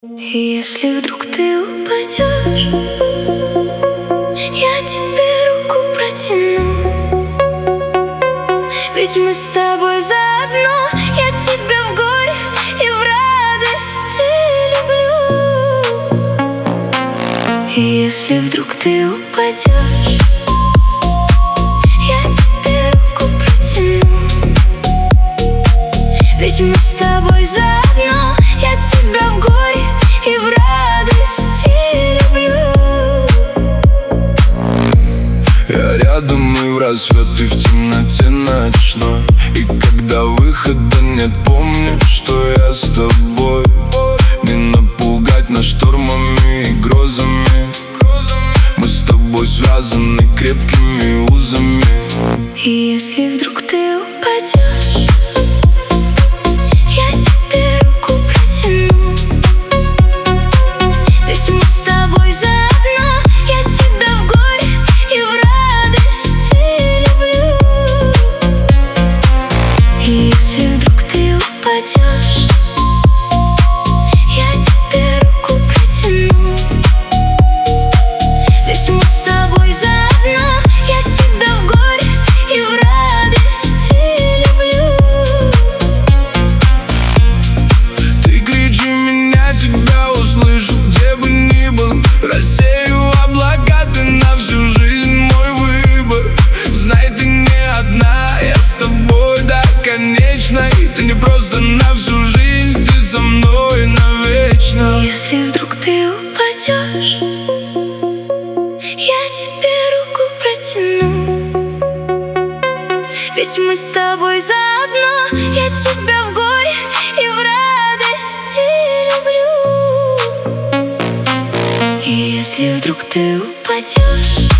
Если вдруг ты упадешь, я тебе руку протяну. Ведь мы с тобой заодно. Я тебя в горе и в радости люблю. Если вдруг ты упадешь, я тебе руку протяну. Ведь мы с тобой заодно. Я тебя в горе и в радости люблю. Я рядом и в рассвет, и в темноте ночной. И когда выхода нет, помни, что я с тобой. Не напугать нас штормами и грозами. Мы с тобой связаны крепкими узами. И если вдруг ты упадешь, я тебе руку протяну. Ведь мы с тобой заодно. Я тебя в горе и в радости люблю. И если вдруг ты упадешь, я тебе руку протяну. Ведь мы с тобой заодно. Я тебя в горе и в радости люблю. Ты кричи, меня, тебя услышу, где бы ни был. Рассею облака, ты на всю жизнь мой выбор. Знай, ты не одна, я с тобой до конечной. Ты не просто на всю жизнь, ты со мной навечно. Если вдруг ты упадешь, я тебе руку протяну. Ведь мы с тобой заодно. Я тебя в горе и в радости люблю. И если вдруг ты упадешь,